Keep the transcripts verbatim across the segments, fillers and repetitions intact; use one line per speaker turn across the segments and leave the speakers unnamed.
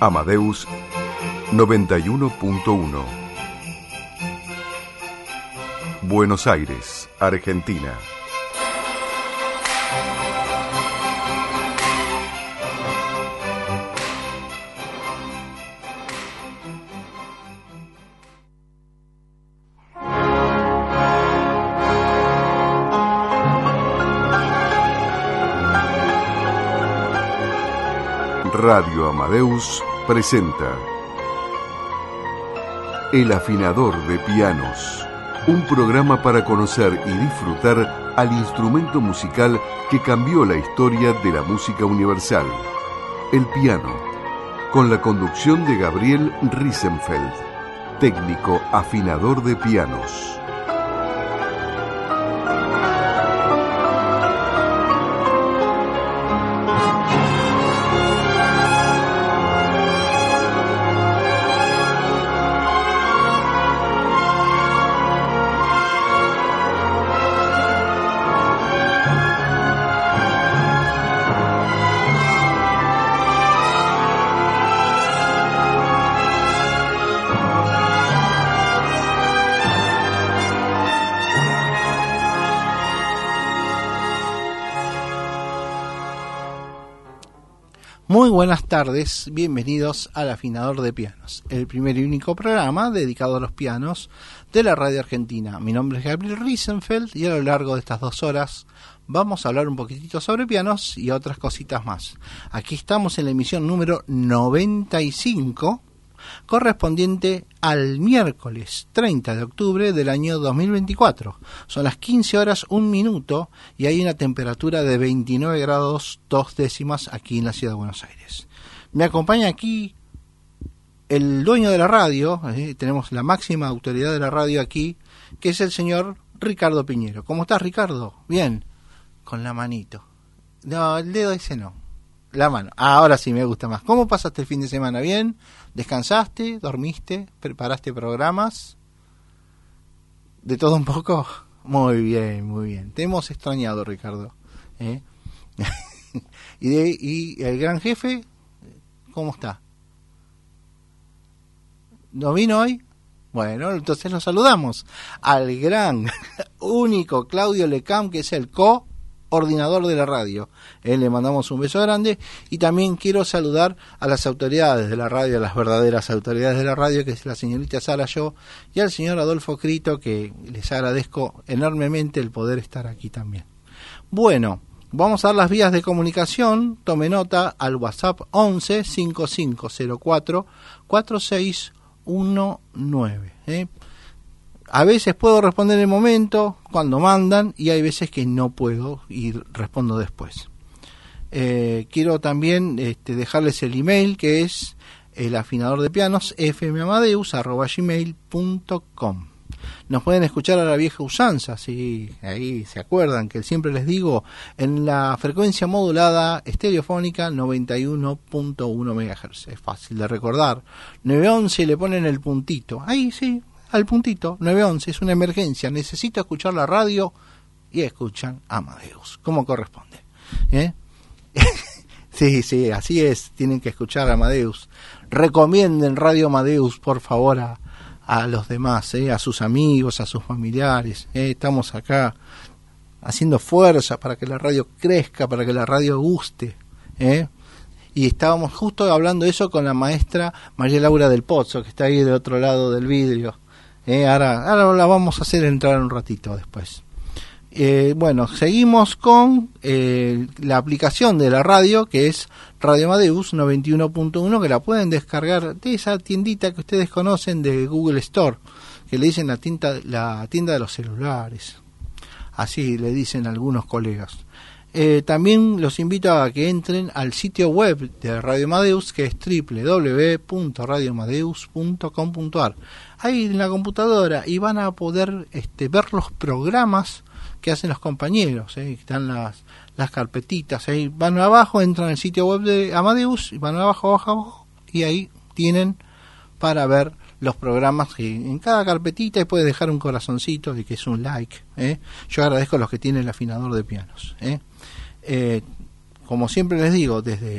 Amadeus noventa y uno punto uno. Buenos Aires, Argentina. Radio Amadeus presenta El Afinador de Pianos, un programa para conocer y disfrutar al instrumento musical que cambió la historia de la música universal, el piano, con la conducción de Gabriel Riesenfeld, técnico afinador de pianos.
Muy buenas tardes, bienvenidos al Afinador de Pianos, el primer y único programa dedicado a los pianos de la radio argentina. Mi nombre es Gabriel Riesenfeld y a lo largo de estas dos horas vamos a hablar un poquitito sobre pianos y otras cositas más. Aquí estamos en la emisión número noventa y cinco, correspondiente al miércoles treinta de octubre del año dos mil veinticuatro. Son las quince horas un minuto y hay una temperatura de veintinueve grados dos décimas aquí en la ciudad de Buenos Aires. Me acompaña aquí el dueño de la radio, eh, tenemos la máxima autoridad de la radio aquí, que es el señor Ricardo Piñero. ¿Cómo estás, Ricardo? Bien, con la manito. No, el dedo ese no. La mano. Ah, ahora sí me gusta más. ¿Cómo pasaste el fin de semana? ¿Bien? ¿Descansaste? ¿Dormiste? ¿Preparaste programas? ¿De todo un poco? Muy bien, muy bien. Te hemos extrañado, Ricardo. ¿Eh? ¿Y, de, ¿Y el gran jefe? ¿Cómo está? ¿No vino hoy? Bueno, entonces lo saludamos. Al gran, único Claudio Lecam, que es el co coordinador de la radio. Eh, le mandamos un beso grande y también quiero saludar a las autoridades de la radio, a las verdaderas autoridades de la radio, que es la señorita Sara Yo y al señor Adolfo Crito, que les agradezco enormemente el poder estar aquí también. Bueno, vamos a dar las vías de comunicación. Tome nota al WhatsApp once cinco cinco cero cuatro cuatro seis uno nueve. ¿eh? A veces puedo responder en el momento, cuando mandan, y hay veces que no puedo y respondo después. Eh, quiero también este, dejarles el email, que es el afinador de pianos, fmamadeus arroba gmail punto com. Nos pueden escuchar a la vieja usanza, si ahí se acuerdan que siempre les digo, en la frecuencia modulada estereofónica noventa y uno punto uno megahertz. Es fácil de recordar. nueve once le ponen el puntito. Ahí sí. Al puntito, nueve once, es una emergencia, necesito escuchar la radio y escuchan Amadeus, como corresponde. ¿Eh? sí, sí, así es, tienen que escuchar Amadeus. Recomienden Radio Amadeus, por favor, a, a los demás, ¿eh? A sus amigos, a sus familiares. ¿eh? Estamos acá haciendo fuerza para que la radio crezca, para que la radio guste. ¿eh? Y estábamos justo hablando eso con la maestra María Laura del Pozzo, que está ahí del otro lado del vidrio. Eh, ahora, ahora la vamos a hacer entrar un ratito después. Eh, bueno, seguimos con eh, la aplicación de la radio, que es Radio Amadeus noventa y uno punto uno, que la pueden descargar de esa tiendita que ustedes conocen de Google Store, que le dicen la tienda, la tienda de los celulares. Así le dicen algunos colegas. Eh, también los invito a que entren al sitio web de Radio Amadeus, que es doble u doble u doble u punto radio amadeus punto com punto a r. Ahí en la computadora, y van a poder este, ver los programas que hacen los compañeros. ¿eh? Están las, las carpetitas. Ahí van abajo, entran al sitio web de Amadeus, y van abajo, abajo, abajo, y ahí tienen para ver los programas que en cada carpetita, y puede dejar un corazoncito de que es un like. ¿eh? Yo agradezco a los que tienen el afinador de pianos. ¿eh? Eh, como siempre les digo, desde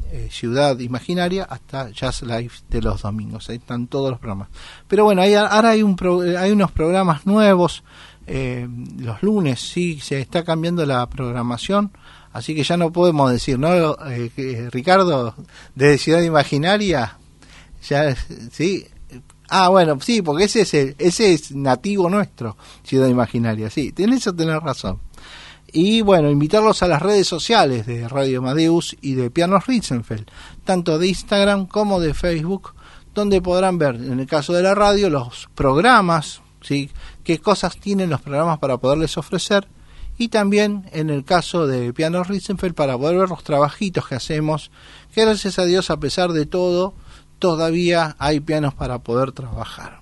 eh, Ciudad Imaginaria hasta Jazz Live de los domingos. Ahí están todos los programas. Pero bueno, hay, ahora hay, un pro, hay unos programas nuevos. Eh, los lunes sí se está cambiando la programación, así que ya no podemos decir, ¿no? Eh, que Ricardo, de Ciudad Imaginaria, ya, sí. Ah, bueno, sí, porque ese es el, ese es nativo nuestro, Ciudad Imaginaria, sí, tenés eso, tenés razón. Y bueno, invitarlos a las redes sociales de Radio Amadeus y de Pianos Ritzenfeld, tanto de Instagram como de Facebook, donde podrán ver, en el caso de la radio, los programas, ¿sí? Qué cosas tienen los programas para poderles ofrecer, y también en el caso de Pianos Ritzenfeld para poder ver los trabajitos que hacemos, que gracias a Dios, a pesar de todo, todavía hay pianos para poder trabajar.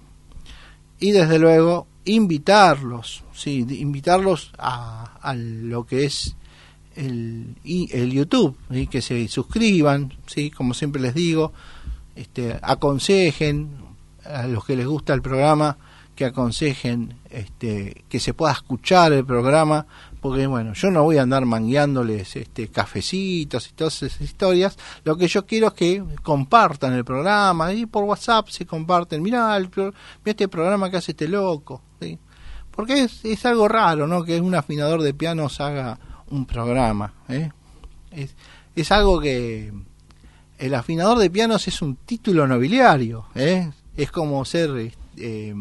Y desde luego invitarlos, sí, invitarlos a, a lo que es el, el YouTube, ¿sí? Que se suscriban, sí, como siempre les digo, este, aconsejen a los que les gusta el programa, que aconsejen este, que se pueda escuchar el programa, porque bueno, yo no voy a andar mangueándoles este, cafecitos y todas esas historias. Lo que yo quiero es que compartan el programa, y por WhatsApp se comparten, mirá, el, mirá este programa que hace este loco, ¿sí? Porque es, es algo raro, ¿no? Que un afinador de pianos haga un programa, ¿eh? es, es algo que el afinador de pianos es un título nobiliario, ¿eh? Es como ser eh,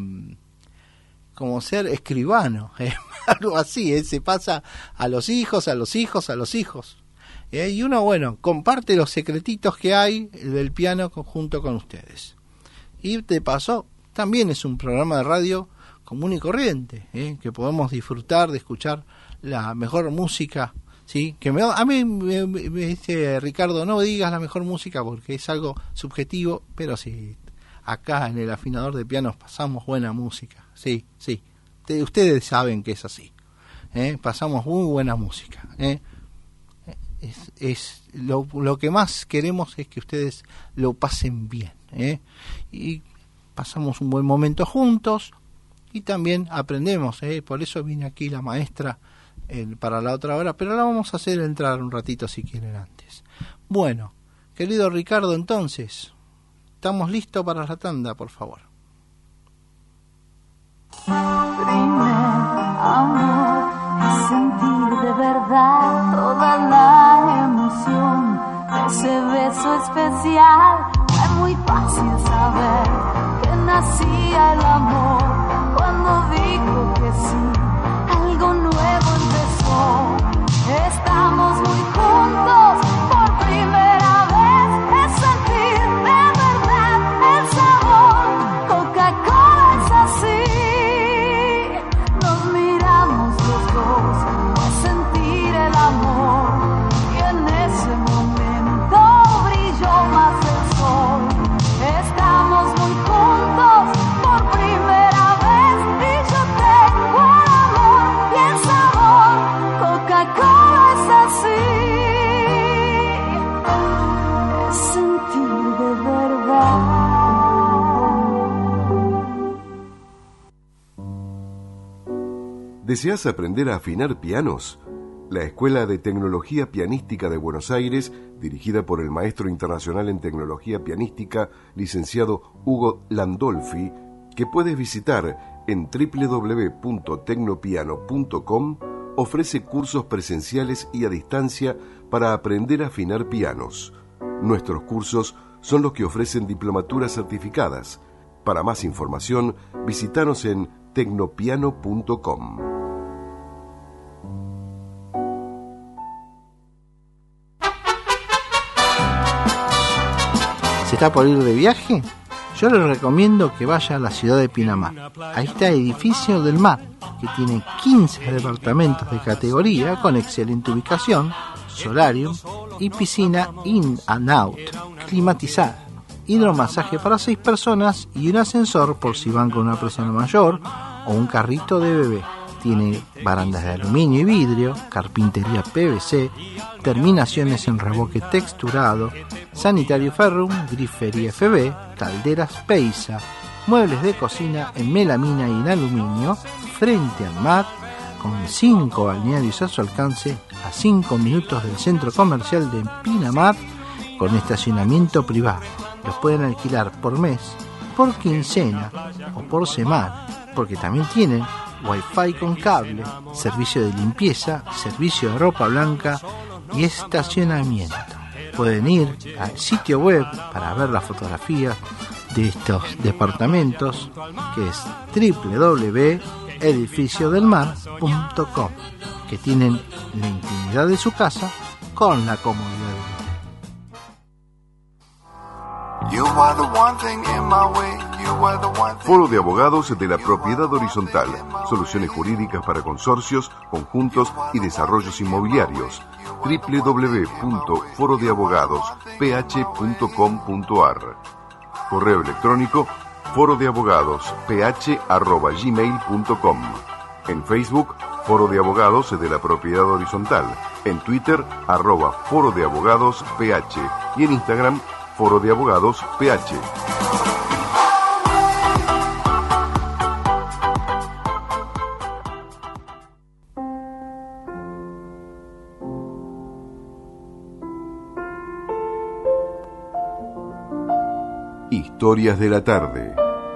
como ser escribano, ¿eh? Algo así, ¿eh? Se pasa a los hijos, a los hijos, a los hijos, ¿eh? Y uno, bueno, comparte los secretitos que hay del piano junto con ustedes. Y de paso, también es un programa de radio común y corriente, ¿eh? Que podemos disfrutar de escuchar la mejor música, ¿sí? Que me, a mí me, me dice Ricardo, no digas la mejor música porque es algo subjetivo, pero sí, acá en el afinador de pianos pasamos buena música, sí, sí. Ustedes saben que es así, ¿eh? Pasamos muy buena música, ¿eh? Es, es lo, lo que más queremos es que ustedes lo pasen bien, ¿eh? Y pasamos un buen momento juntos y también aprendemos, ¿eh? Por eso viene aquí la maestra el, para la otra hora, pero la vamos a hacer entrar un ratito si quieren antes. Bueno, querido Ricardo, entonces estamos listos para la tanda, por favor.
Primer amor, sentir de verdad toda la emoción de ese beso especial. Es muy fácil saber que nacía el amor cuando dijo que sí, algo nuevo empezó. Estamos muy juntos por primera vez, es sentir de verdad el sabor. Coca-Cola es así. Sentir el amor y en ese momento brilló más el sol. Estamos muy juntos por primera vez y yo tengo el amor y el sabor. Coca-Cola es así, es sentir de verdad.
¿Deseas aprender a afinar pianos? La Escuela de Tecnología Pianística de Buenos Aires, dirigida por el maestro internacional en tecnología pianística, licenciado Hugo Landolfi, que puedes visitar en doble u doble u doble u punto tecnopiano punto com, ofrece cursos presenciales y a distancia para aprender a afinar pianos. Nuestros cursos son los que ofrecen diplomaturas certificadas. Para más información, visítanos en tecnopiano punto com.
¿Se está por ir de viaje? Yo les recomiendo que vaya a la ciudad de Pinamar. Ahí está Edificio del Mar, que tiene quince departamentos de categoría con excelente ubicación, solarium y piscina in and out, climatizada, hidromasaje para seis personas y un ascensor por si van con una persona mayor o un carrito de bebé. Tiene barandas de aluminio y vidrio, carpintería P V C, terminaciones en revoque texturado, sanitario ferrum, grifería F B, calderas Peisa, muebles de cocina en melamina y en aluminio, frente al mar, con cinco balnearios a su alcance, a cinco minutos del centro comercial de Pinamar, con estacionamiento privado. Los pueden alquilar por mes, por quincena o por semana, porque también tienen Wi-Fi con cable, servicio de limpieza, servicio de ropa blanca y estacionamiento. Pueden ir al sitio web para ver las fotografías de estos departamentos, que es doble u doble u doble u punto edificio del mar punto com, que tienen la intimidad de su casa con la comodidad de
Foro de Abogados de la Propiedad Horizontal. Soluciones jurídicas para consorcios, conjuntos y desarrollos inmobiliarios. doble u doble u doble u punto foro de abogados p h punto com punto a r. Correo electrónico foro de abogados p h arroba gmail punto com. En Facebook, Foro de Abogados de la Propiedad Horizontal. En Twitter, arroba Foro de Abogados P H. Y en Instagram, Foro de Abogados P H. Historias de la tarde.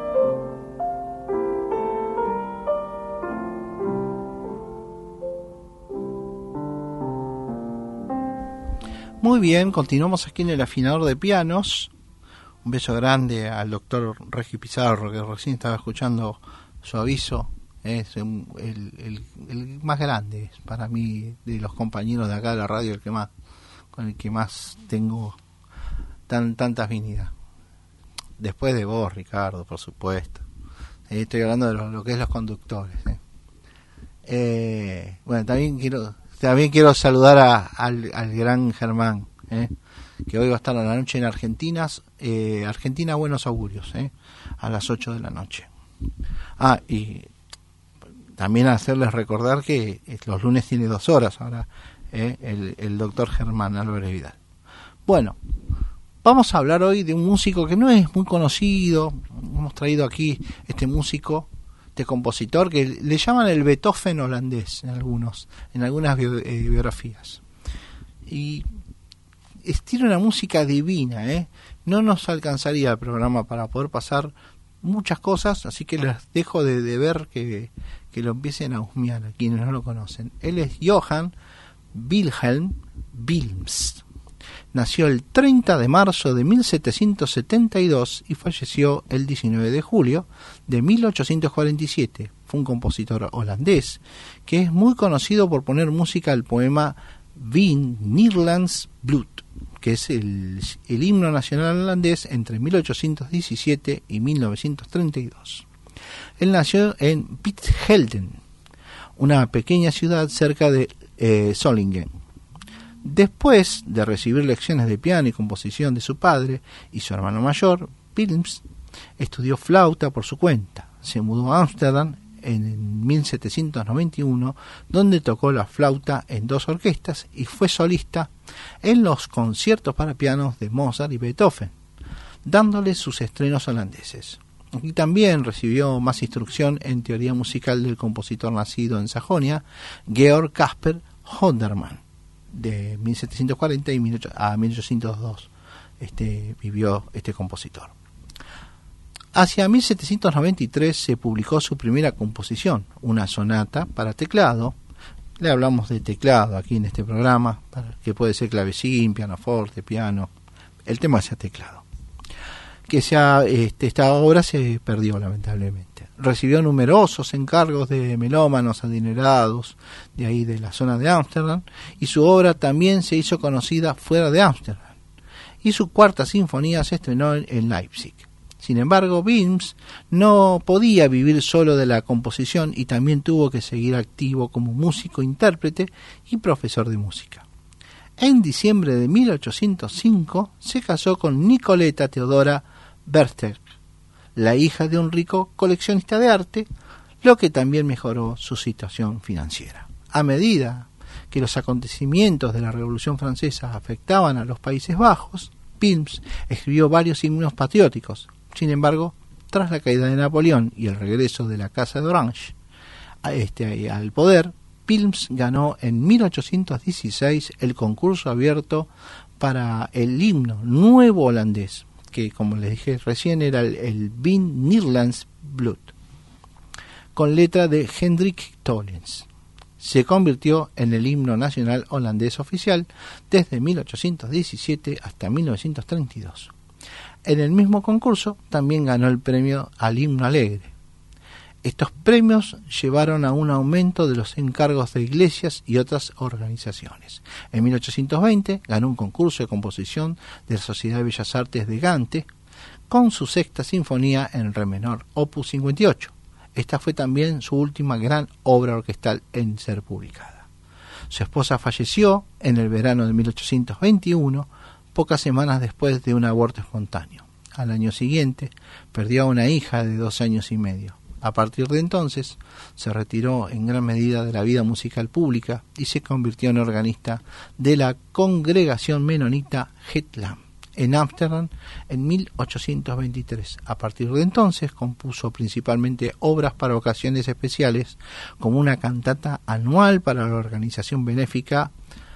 Muy bien, continuamos aquí en el afinador de pianos. Un beso grande al doctor Regi Pizarro, que recién estaba escuchando su aviso. Es el, el, el más grande para mí de los compañeros de acá de la radio, el que más, con el que más tengo tan tanta afinidad. Después de vos, Ricardo, por supuesto. Eh, estoy hablando de lo, lo que es los conductores. Eh. Eh, bueno, también quiero también quiero saludar a, al, al gran Germán, eh, que hoy va a estar a la noche en Argentinas, eh, Argentina Buenos Augurios, eh, a las ocho de la noche. Ah, y también hacerles recordar que los lunes tiene dos horas ahora, eh, el, el doctor Germán Álvarez Vidal. Bueno, vamos a hablar hoy de un músico que no es muy conocido. Hemos traído aquí este músico, este compositor, que le llaman el Beethoven holandés en algunos, en algunas bio, eh, biografías. Y es, tiene una música divina, ¿eh? No nos alcanzaría el programa para poder pasar muchas cosas, así que les dejo de, de ver que, que lo empiecen a husmear a quienes no lo conocen. Él es Johann Wilhelm Wilms. Nació el treinta de marzo de mil setecientos setenta y dos y falleció el diecinueve de julio de mil ochocientos cuarenta y siete. Fue un compositor holandés que es muy conocido por poner música al poema Wien Nederlands Bloed, que es el, el himno nacional holandés entre mil ochocientos diecisiete y mil novecientos treinta y dos. Él nació en Pitgelden, una pequeña ciudad cerca de eh, Solingen. Después de recibir lecciones de piano y composición de su padre y su hermano mayor, Wilms estudió flauta por su cuenta. Se mudó a Ámsterdam en mil setecientos noventa y uno, donde tocó la flauta en dos orquestas y fue solista en los conciertos para pianos de Mozart y Beethoven, dándole sus estrenos holandeses. Y también recibió más instrucción en teoría musical del compositor nacido en Sajonia, Georg Caspar Holdermann. De mil setecientos cuarenta y a mil ochocientos dos este, vivió este compositor. Hacia mil setecientos noventa y tres se publicó su primera composición, una sonata para teclado. Le hablamos de teclado aquí en este programa, que puede ser clavecín, pianoforte, piano. El tema sea teclado. Que sea, este, esta obra se perdió lamentablemente. Recibió numerosos encargos de melómanos adinerados de ahí de la zona de Ámsterdam, y su obra también se hizo conocida fuera de Ámsterdam, y su cuarta sinfonía se estrenó en Leipzig. Sin embargo, Wilms no podía vivir solo de la composición y también tuvo que seguir activo como músico, intérprete y profesor de música. En diciembre de mil ochocientos cinco se casó con Nicoleta Teodora Berster, la hija de un rico coleccionista de arte, lo que también mejoró su situación financiera. A medida que los acontecimientos de la Revolución Francesa afectaban a los Países Bajos, Wilms escribió varios himnos patrióticos. Sin embargo, tras la caída de Napoleón y el regreso de la Casa de Orange a este, al poder, Wilms ganó en mil ochocientos dieciséis el concurso abierto para el himno nuevo holandés, que como les dije recién era el, el Bin Nederlands Bloed, con letra de Hendrik Tollens. Se convirtió en el himno nacional holandés oficial desde mil ochocientos diecisiete hasta mil novecientos treinta y dos. En el mismo concurso también ganó el premio al himno alegre. Estos premios llevaron a un aumento de los encargos de iglesias y otras organizaciones. En mil ochocientos veinte ganó un concurso de composición de la Sociedad de Bellas Artes de Gante con su sexta sinfonía en re menor, opus cincuenta y ocho. Esta fue también su última gran obra orquestal en ser publicada. Su esposa falleció en el verano de mil ochocientos veintiuno, pocas semanas después de un aborto espontáneo. Al año siguiente perdió a una hija de dos años y medio. A partir de entonces se retiró en gran medida de la vida musical pública y se convirtió en organista de la congregación menonita Het Lam en Ámsterdam en mil ochocientos veintitrés. A partir de entonces compuso principalmente obras para ocasiones especiales, como una cantata anual para la organización benéfica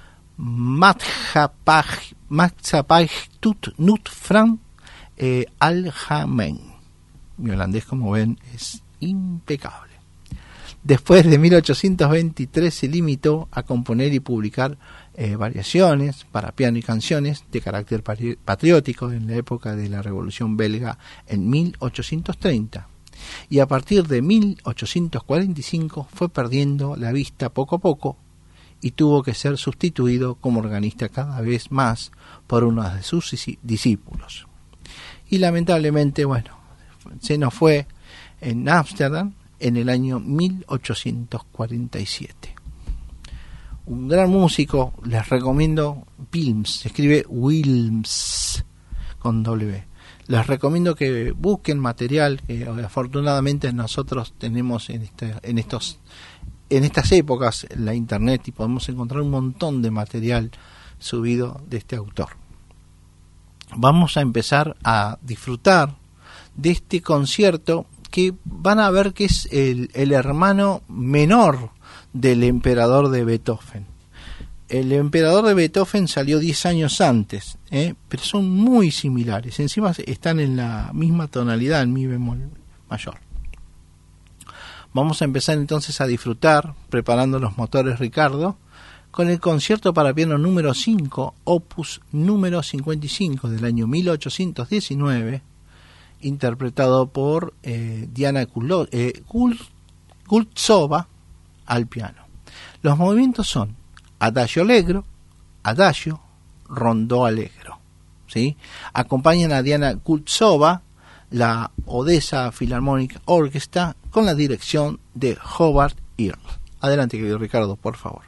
Maatschappij tot Nut van eh, Algemeen. Mi holandés, como ven, es impecable. Después de mil ochocientos veintitrés se limitó a componer y publicar eh, variaciones para piano y canciones de carácter patriótico en la época de la Revolución Belga en mil ochocientos treinta, y a partir de mil ochocientos cuarenta y cinco fue perdiendo la vista poco a poco y tuvo que ser sustituido como organista cada vez más por uno de sus discípulos. Y lamentablemente, bueno, se nos fue en Ámsterdam en el año mil ochocientos cuarenta y siete. Un gran músico, les recomiendo Wilms, se escribe Wilms con W. Les recomiendo que busquen material que afortunadamente nosotros tenemos en este, en estos en estas épocas en la internet, y podemos encontrar un montón de material subido de este autor. Vamos a empezar a disfrutar de este concierto que van a ver que es el, el hermano menor del emperador de Beethoven. El emperador de Beethoven salió diez años antes, ¿eh? pero son muy similares. Encima están en la misma tonalidad, en mi bemol mayor. Vamos a empezar entonces a disfrutar, preparando los motores Ricardo, con el concierto para piano número cinco, opus número cincuenta y cinco del año mil ochocientos diecinueve, interpretado por eh, Diana Kulo, eh, Kultsova al piano. Los movimientos son adagio allegro, adagio, rondó allegro, ¿sí? Acompañan a Diana Kultsova la Odessa Philharmonic Orchestra con la dirección de Howard Earl. Adelante, querido Ricardo, por favor.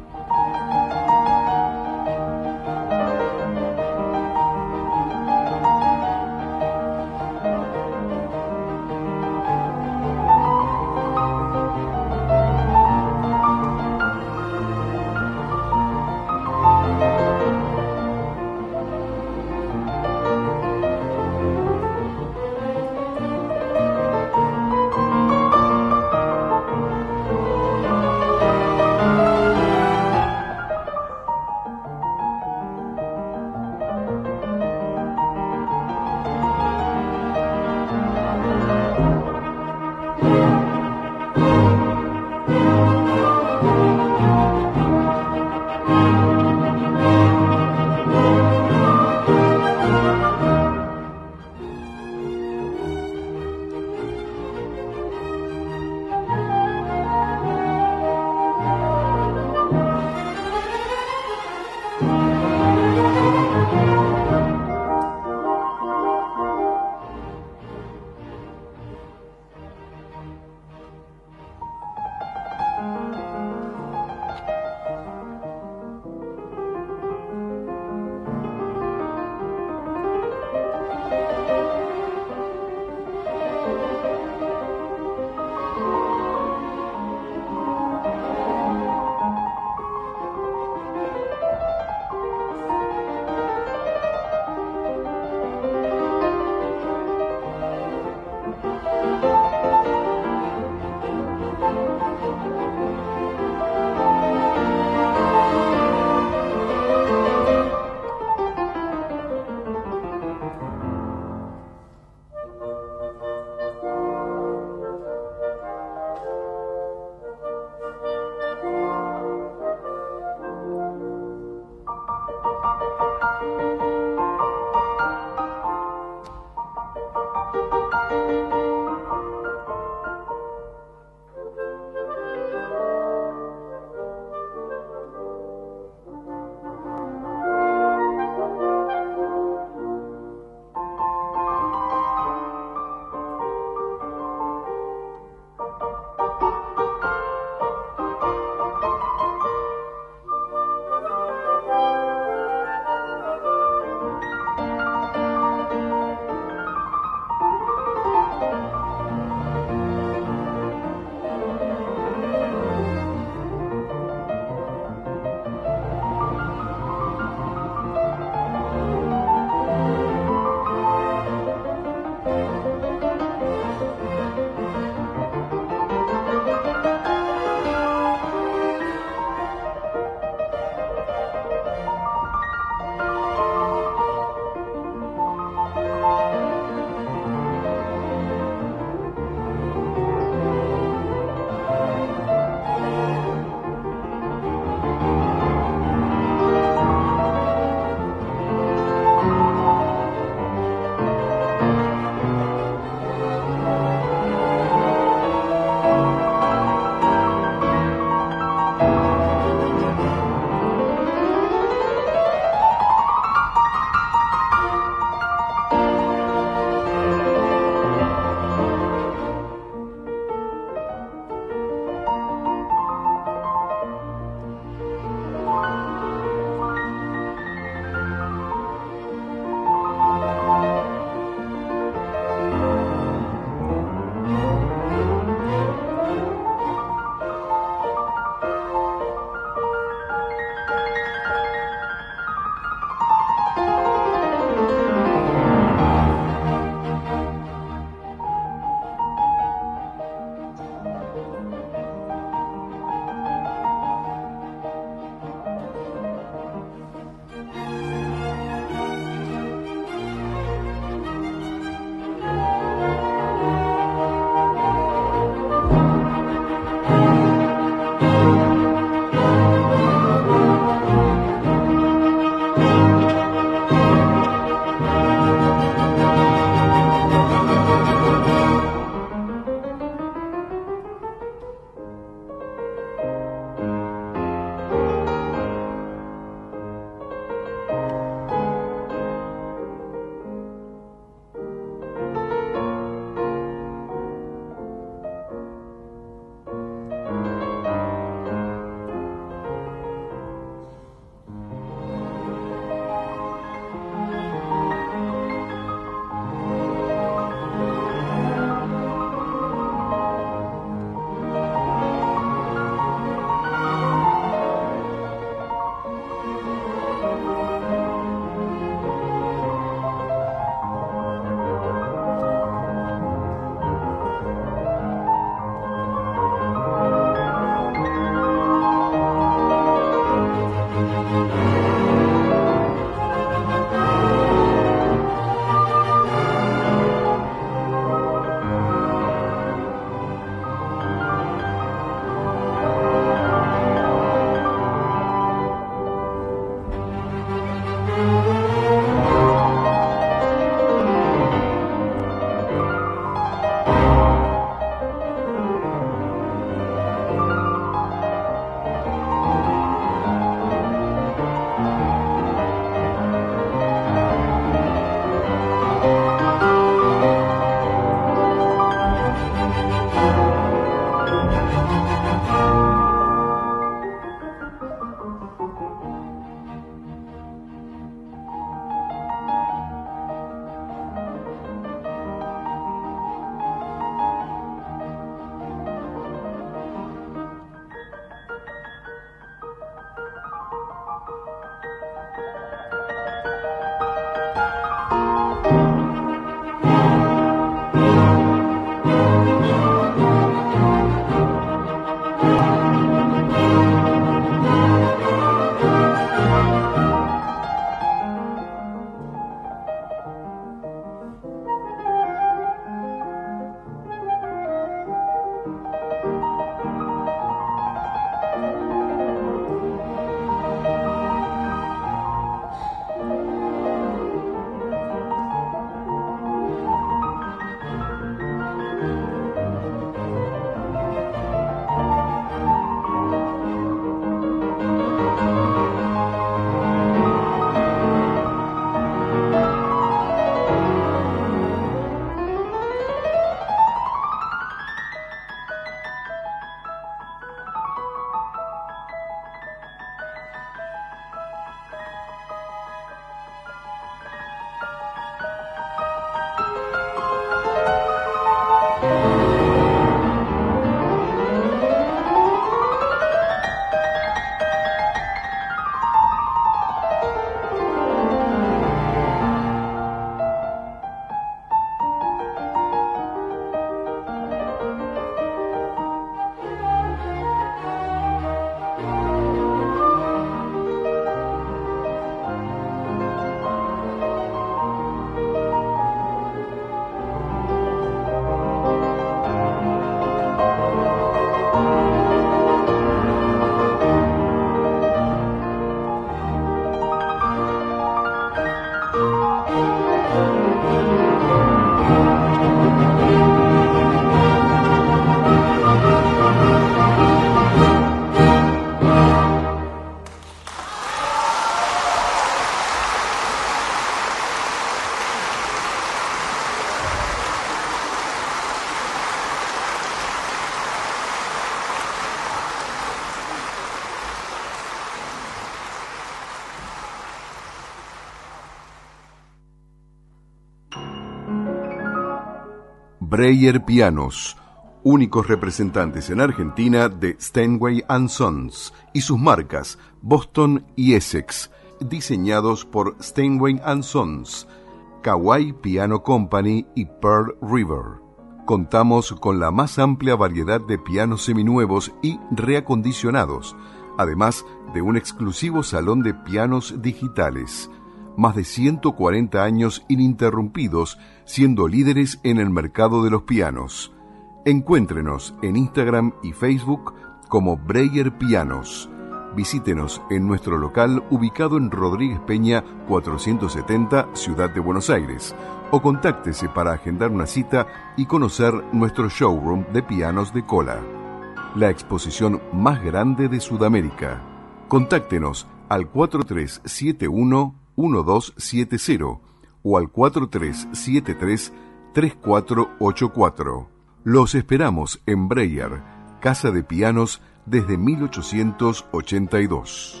Breyer Pianos, únicos representantes en Argentina de Steinway and Sons y sus marcas Boston y Essex, diseñados por Steinway and Sons, Kawai Piano Company y Pearl River. Contamos con la más amplia variedad de pianos seminuevos y reacondicionados, además de un exclusivo salón de pianos digitales. Más de ciento cuarenta años ininterrumpidos, siendo líderes en el mercado de los pianos. Encuéntrenos en Instagram y Facebook como Breyer Pianos. Visítenos en nuestro local ubicado en Rodríguez Peña cuatrocientos setenta, Ciudad de Buenos Aires, o contáctese para agendar una cita y conocer nuestro showroom de pianos de cola, la exposición más grande de Sudamérica. Contáctenos al cuatro tres siete uno, uno dos siete cero o al cuatro tres siete tres, tres cuatro ocho cuatro. Los esperamos en Breyer, Casa de Pianos desde mil ochocientos ochenta y dos.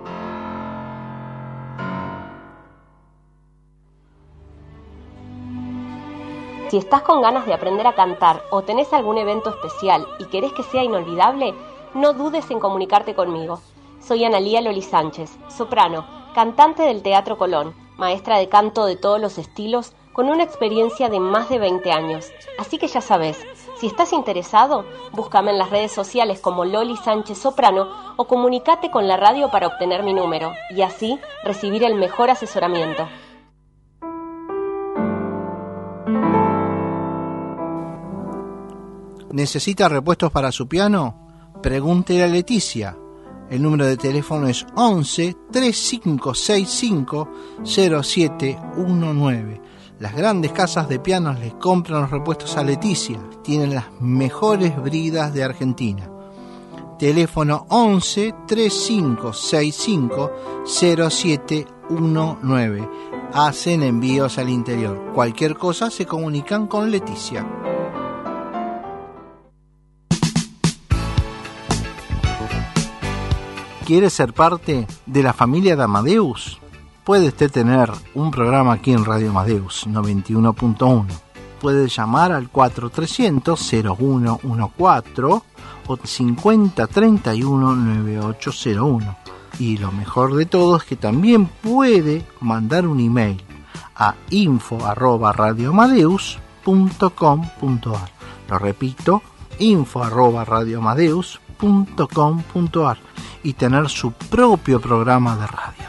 Si estás con ganas de aprender a cantar o tenés algún evento especial y querés que sea inolvidable, no dudes en comunicarte conmigo. Soy Analía Loli Sánchez, soprano, cantante del Teatro Colón, maestra de canto de todos los estilos, con una experiencia de más de veinte años. Así que ya sabes, si estás interesado, búscame en las redes sociales como Loli Sánchez Soprano o comunicate con la radio para obtener mi número y así recibir el mejor asesoramiento.
¿Necesita repuestos para su piano? Pregúntele a Leticia. El número de teléfono es once, treinta y cinco sesenta y cinco, cero siete diecinueve. Las grandes casas de pianos les compran los repuestos a Leticia. Tienen las mejores bridas de Argentina. Teléfono once, treinta y cinco sesenta y cinco, cero siete diecinueve. Hacen envíos al interior. Cualquier cosa se comunican con Leticia. ¿Quiere ser parte de la familia de Amadeus? Puede usted tener un programa aquí en Radio Amadeus noventa y uno punto uno. Puede llamar al cuatro trescientos, cero uno catorce o cincuenta treinta y uno noventa y ocho cero uno. Y lo mejor de todo es que también puede mandar un email a info arroba radioamadeus punto com punto ar. Lo repito, info arroba radioamadeus punto com punto ar y tener su propio programa de radio.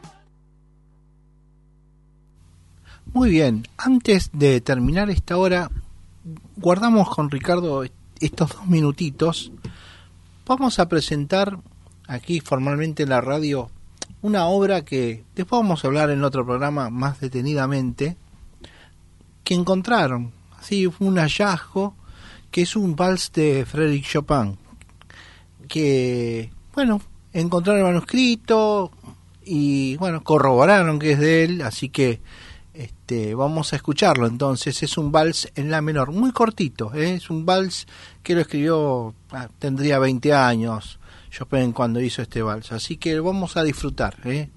Muy bien, antes de terminar esta hora, guardamos con Ricardo estos dos minutitos. Vamos a presentar aquí formalmente en la radio una obra que después vamos a hablar en otro programa más detenidamente, que encontraron, así fue un hallazgo, que es un vals de Frédéric Chopin, que, bueno, encontraron el manuscrito y, bueno, corroboraron que es de él, así que este, vamos a escucharlo. Entonces es un vals en la menor, muy cortito, ¿eh? Es un vals que lo escribió, ah, tendría veinte años Chopin cuando hizo este vals, así que vamos a disfrutar, ¿eh?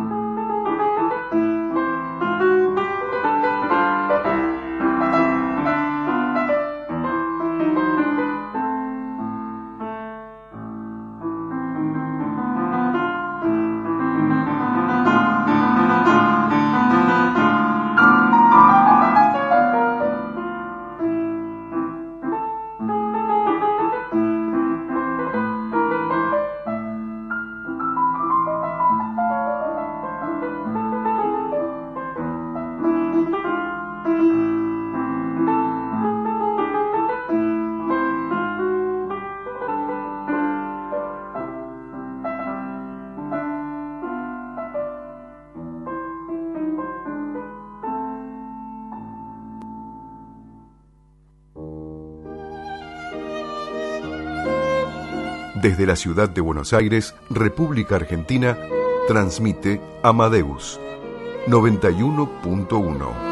Thank
Desde la ciudad de Buenos Aires, República Argentina, transmite Amadeus noventa y uno punto uno.